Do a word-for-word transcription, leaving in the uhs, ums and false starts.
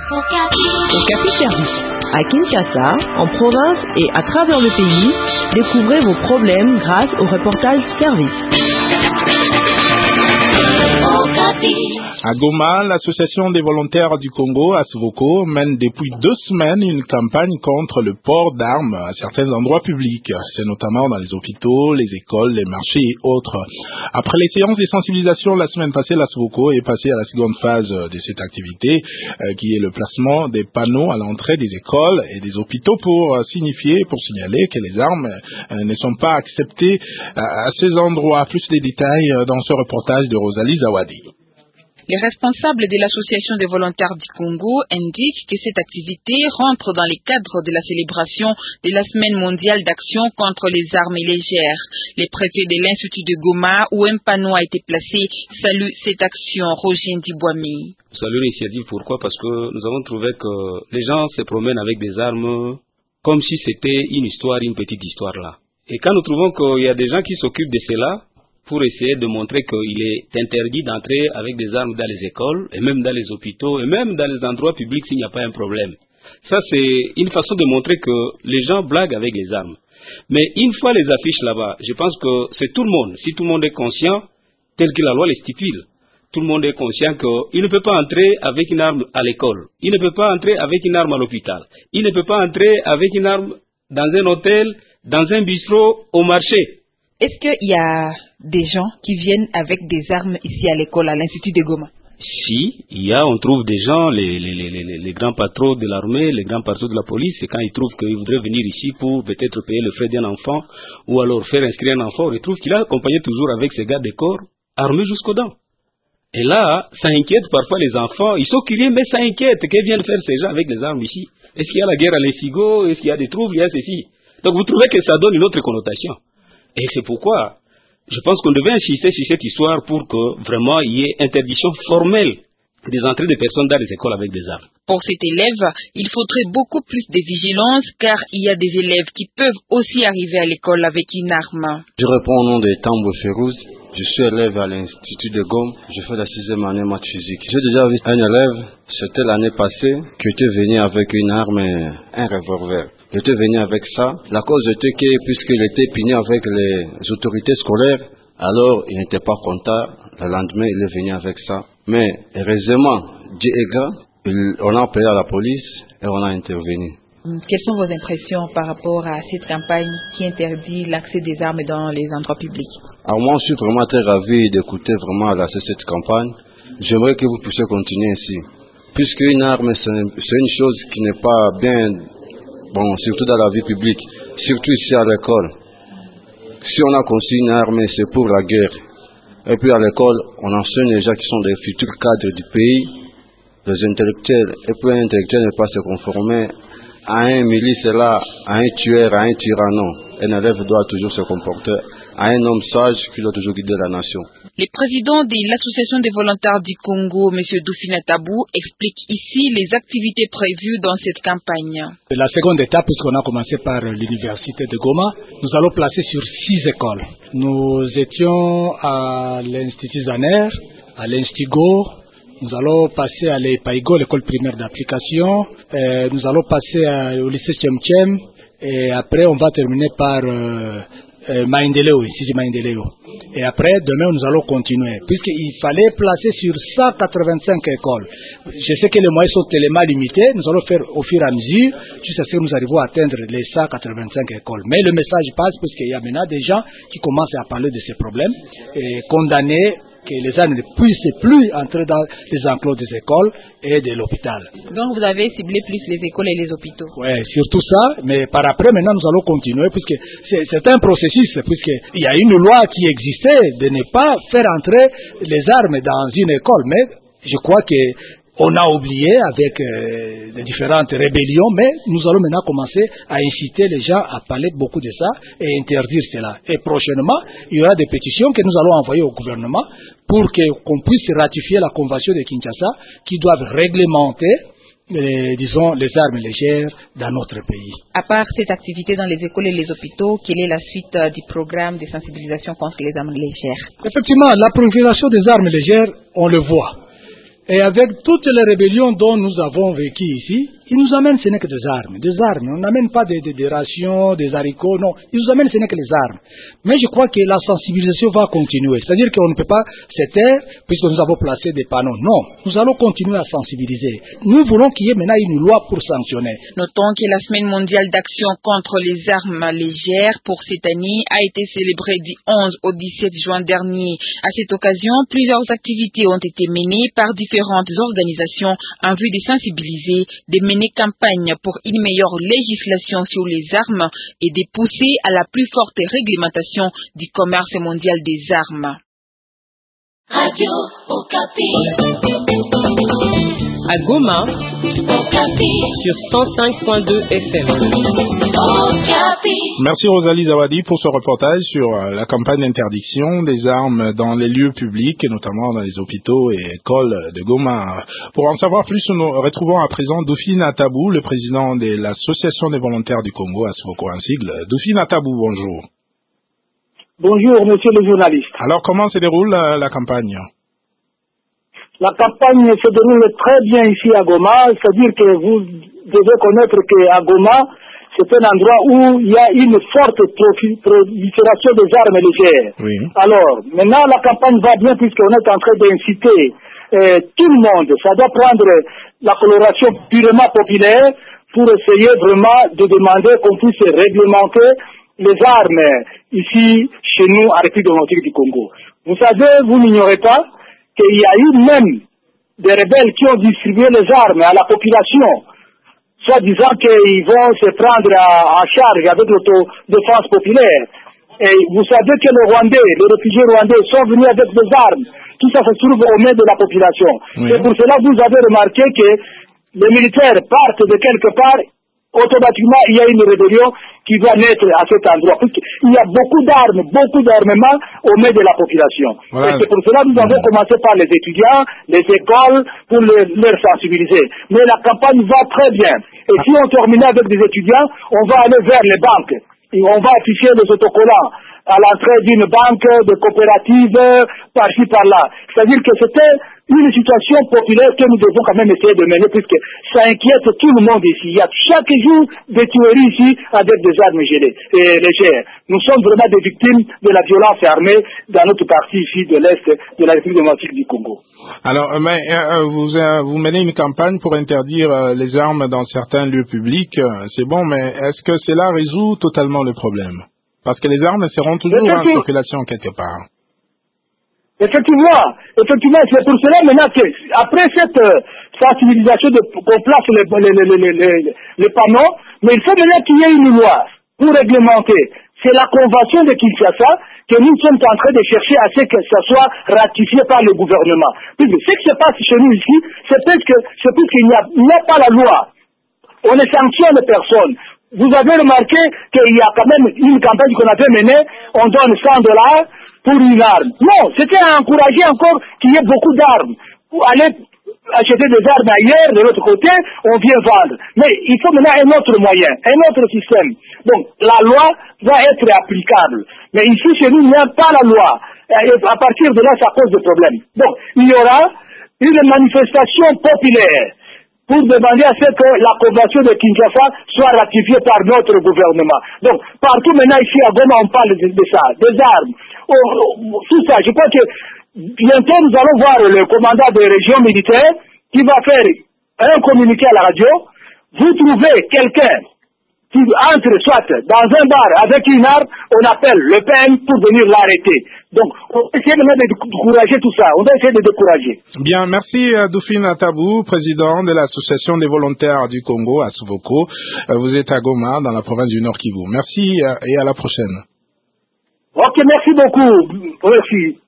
Okapi Service. À Kinshasa, en province et à travers le pays, découvrez vos problèmes grâce au reportage service. À Goma, l'association des volontaires du Congo, ASVOCO, mène depuis deux semaines une campagne contre le port d'armes à certains endroits publics. C'est notamment dans les hôpitaux, les écoles, les marchés et autres. Après les séances de sensibilisation la semaine passée, l'ASVOCO est passé à la seconde phase de cette activité, euh, qui est le placement des panneaux à l'entrée des écoles et des hôpitaux pour euh, signifier, pour signaler que les armes euh, ne sont pas acceptées euh, à ces endroits. Plus de détails euh, dans ce reportage de Rosalie Zawadi. Les responsables de l'association des volontaires du Congo indiquent que cette activité rentre dans les cadres de la célébration de la semaine mondiale d'action contre les armes légères. Les préfets de l'Institut de Goma, où un panneau a été placé, saluent cette action. Roger Ndibwami. Nous saluons l'initiative, pourquoi? Parce que nous avons trouvé que les gens se promènent avec des armes comme si c'était une histoire, une petite histoire là. Et quand nous trouvons qu'il y a des gens qui s'occupent de cela, pour essayer de montrer qu'il est interdit d'entrer avec des armes dans les écoles, et même dans les hôpitaux, et même dans les endroits publics s'il n'y a pas un problème. Ça, c'est une façon de montrer que les gens blaguent avec les armes. Mais une fois les affiches là-bas, je pense que c'est tout le monde. Si tout le monde est conscient, tel que la loi les stipule, tout le monde est conscient qu'il ne peut pas entrer avec une arme à l'école, il ne peut pas entrer avec une arme à l'hôpital, il ne peut pas entrer avec une arme dans un hôtel, dans un bistrot, au marché. Est-ce qu'il y a des gens qui viennent avec des armes ici à l'école, à l'Institut de Goma? Si, il y a, on trouve des gens, les, les, les, les, les grands patrons de l'armée, les grands patrons de la police, et quand ils trouvent qu'ils voudraient venir ici pour peut-être payer le frais d'un enfant, ou alors faire inscrire un enfant, ils trouvent qu'il a accompagné toujours avec ses gardes de corps, armés jusqu'aux dents. Et là, ça inquiète parfois les enfants, ils sont curieux, mais ça inquiète, que viennent faire ces gens avec des armes ici? Est-ce qu'il y a la guerre à l'Instigo? Est-ce qu'il y a des troubles? Il y a ceci. Donc vous trouvez que ça donne une autre connotation. Et c'est pourquoi je pense qu'on devait insister sur cette histoire pour que vraiment il y ait interdiction formelle des entrées de personnes dans les écoles avec des armes. Pour cet élève, il faudrait beaucoup plus de vigilance car il y a des élèves qui peuvent aussi arriver à l'école avec une arme. Je réponds au nom de Tambo Férouz. Je suis élève à l'Institut de Goma. Je fais la sixième année maths physique. J'ai déjà vu un élève, c'était l'année passée, qui était venu avec une arme, un revolver. Il était venu avec ça. La cause était que, puisqu'il était puni avec les autorités scolaires, alors il n'était pas content. Le lendemain, il est venu avec ça. Mais heureusement, Dieu est grand. Il, on a appelé à la police et on a intervenu. Quelles sont vos impressions par rapport à cette campagne qui interdit l'accès des armes dans les endroits publics? Alors moi, je suis vraiment très ravi d'écouter vraiment la, cette campagne. J'aimerais que vous puissiez continuer ainsi. Puisqu'une arme, c'est une chose qui n'est pas bien, bon, surtout dans la vie publique, surtout ici à l'école. Si on a conçu une arme, c'est pour la guerre. Et puis à l'école, on enseigne les gens qui sont des futurs cadres du pays, les intellectuels. Et puis un intellectuel ne pas se conformer à un milice là, à un tueur, à un tyrannon. Un élève doit toujours se comporter à un homme sage qui doit toujours guider la nation. Le président de l'Association des volontaires du Congo, M. Doufina Tabou, explique ici les activités prévues dans cette campagne. La seconde étape, puisqu'on a commencé par l'université de Goma, nous allons placer sur six écoles. Nous étions à l'Institut Zaner, à l'Instigo. Nous allons passer à l'Epaigo, l'école primaire d'application. Euh, nous allons passer à, au lycée Tchem-Tchem. Et après, on va terminer par euh, euh, Maendeleo, ici Maendeleo. Et après, demain, nous allons continuer. Puisqu'il fallait placer sur cent quatre-vingt-cinq écoles. Je sais que les moyens sont tellement limités. Nous allons faire au fur et à mesure, jusqu'à ce que nous arrivons à atteindre les cent quatre-vingt-cinq écoles. Mais le message passe, puisqu'il y a maintenant des gens qui commencent à parler de ces problèmes, et condamner que les armes ne puissent plus entrer dans les enclos des écoles et de l'hôpital. Donc vous avez ciblé plus les écoles et les hôpitaux. Oui, surtout ça, mais par après, maintenant, nous allons continuer, puisque c'est un processus, puisqu'il y a une loi qui existait de ne pas faire entrer les armes dans une école, mais je crois que on a oublié avec euh, les différentes rébellions, mais nous allons maintenant commencer à inciter les gens à parler beaucoup de ça et interdire cela. Et prochainement, il y aura des pétitions que nous allons envoyer au gouvernement pour qu'on puisse ratifier la convention de Kinshasa qui doivent réglementer, les, disons, les armes légères dans notre pays. À part cette activité dans les écoles et les hôpitaux, quelle est la suite euh, du programme de sensibilisation contre les armes légères? Effectivement, la prolifération des armes légères, on le voit. Et avec toutes les rébellions dont nous avons vécu ici, ils nous amènent ce n'est que des armes. Des armes. On n'amène pas des, des, des rations, des haricots, non. Ils nous amènent ce n'est que les armes. Mais je crois que la sensibilisation va continuer. C'est-à-dire qu'on ne peut pas se taire puisque nous avons placé des panneaux. Non. Nous allons continuer à sensibiliser. Nous voulons qu'il y ait maintenant une loi pour sanctionner. Notons que la semaine mondiale d'action contre les armes légères pour cette année a été célébrée du onze au dix-sept juin dernier. À cette occasion, plusieurs activités ont été menées par différentes organisations en vue de sensibiliser, de mener campagne pour une meilleure législation sur les armes et de pousser à la plus forte réglementation du commerce mondial des armes. Radio Okapi. À Goma, Okapi. sur cent cinq point deux F M. Okapi. Merci Rosalie Zawadi pour ce reportage sur la campagne d'interdiction des armes dans les lieux publics, et notamment dans les hôpitaux et écoles de Goma. Pour en savoir plus, nous retrouvons à présent Dauphine Atabou, le président de l'Association des volontaires du Congo, à Asvoko en sigle. Dauphine Atabou, bonjour. Bonjour, monsieur le journaliste. Alors, comment se déroule la, la campagne? La campagne se déroule très bien ici à Goma, c'est-à-dire que vous devez connaître qu'à Goma, c'est un endroit où il y a une forte prolifération des armes légères. Oui. Alors, maintenant la campagne va bien puisqu'on est en train d'inciter euh, tout le monde. Ça doit prendre la coloration purement populaire pour essayer vraiment de demander qu'on puisse réglementer les armes ici, chez nous, à République démocratique du Congo. Vous savez, vous n'ignorez pas qu'il y a eu même des rebelles qui ont distribué les armes à la population, soit disant qu'ils vont se prendre à, en charge avec l'autodéfense populaire. Et vous savez que les Rwandais, les réfugiés rwandais sont venus avec des armes. Tout ça se trouve aux mains de la population. Oui. C'est pour cela que vous avez remarqué que les militaires partent de quelque part, automatiquement il y a une rébellion qui va naître à cet endroit. Il y a beaucoup d'armes, beaucoup d'armements aux mains de la population. Voilà. Et c'est pour cela que nous avons commencé par les étudiants, les écoles, pour les, les sensibiliser. Mais la campagne va très bien. Et si on termine avec des étudiants, on va aller vers les banques. Et on va afficher les autocollants à l'entrée d'une banque, de coopératives, par-ci, par-là. C'est-à-dire que c'était une situation populaire que nous devons quand même essayer de mener, puisque ça inquiète tout le monde ici. Il y a chaque jour des tueries ici avec des armes gelées et légères. Nous sommes vraiment des victimes de la violence armée dans notre partie ici de l'Est de la République démocratique du Congo. Alors, mais, euh, vous, euh, vous menez une campagne pour interdire euh, les armes dans certains lieux publics. C'est bon, mais est-ce que cela résout totalement le problème? Parce que les armes seront toujours en circulation quelque part. Effectivement, effectivement, c'est pour cela maintenant que, après cette euh, sensibilisation de, qu'on place les, les, les, les, les, les panneaux, mais il faut maintenant qu'il y ait une loi pour réglementer. C'est la convention de Kinshasa que nous sommes en train de chercher à ce que ça soit ratifié par le gouvernement. Puisque ce qui se passe chez nous ici, c'est parce que, c'est parce qu'il n'y a, il n'y a pas la loi. On ne sanctionne personne. Vous avez remarqué qu'il y a quand même une campagne qu'on avait menée, on donne cent dollars pour une arme. Non, c'était à encourager encore qu'il y ait beaucoup d'armes. Pour aller acheter des armes ailleurs, de l'autre côté, on vient vendre. Mais il faut maintenant un autre moyen, un autre système. Donc, la loi va être applicable. Mais ici, chez nous, il n'y a pas la loi. Et à partir de là, ça pose des problèmes. Donc, il y aura une manifestation populaire pour demander à ce que la convention de Kinshasa soit ratifiée par notre gouvernement. Donc, partout maintenant ici à Goma, on parle de, de ça, des armes, oh, oh, tout ça. Je crois que bientôt nous allons voir le commandant des régions militaires qui va faire un communiqué à la radio. Vous trouvez quelqu'un qui entre soit dans un bar avec une arme, on appelle le P M pour venir l'arrêter. Donc, on va essayer de décourager tout ça. On doit essayer de décourager. Bien, merci Dauphine Atabou, président de l'Association des volontaires du Congo, à Asvoko. Vous êtes à Goma, dans la province du Nord Kivu. Merci et à la prochaine. Ok, merci beaucoup. Merci.